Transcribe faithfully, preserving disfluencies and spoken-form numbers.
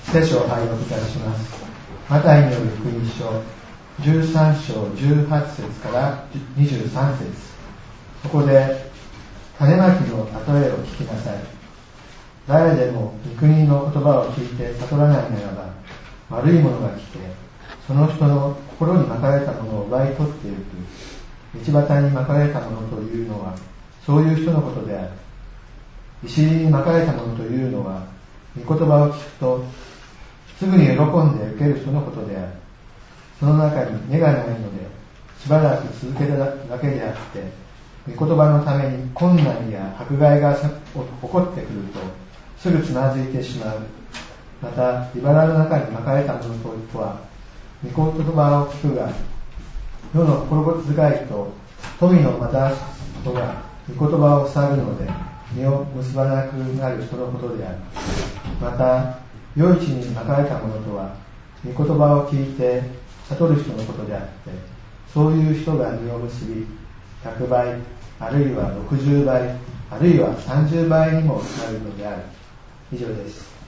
聖書を拝読いたします。マタイによる福音書じゅうさん章じゅうはち節からにじゅうさん節。そこで種まきの例えを聞きなさい。誰でも御国の言葉を聞いて悟らないならば、悪い者が来てその人の心にまかれたものを奪い取っていく。道端にまかれたものというのはそういう人のことである。石にまかれたものというのは御言葉を聞くとすぐに喜んで受ける人のことである。その中に根がないのでしばらく続けただけであって、御言葉のために困難や迫害が起こってくるとすぐつまずいてしまう。また茨の中にまかれたものとは御言葉を聞くが、世の心遣いと富のまた人が御言葉を塞ぐので実を結ばなくなる人のことである。また良い地にまかれたものとは御言葉を聞いて悟る人のことであって、そういう人が実を結びひゃくばい、あるいはろくじゅうばい、あるいはさんじゅうばいにもなるのである。以上です。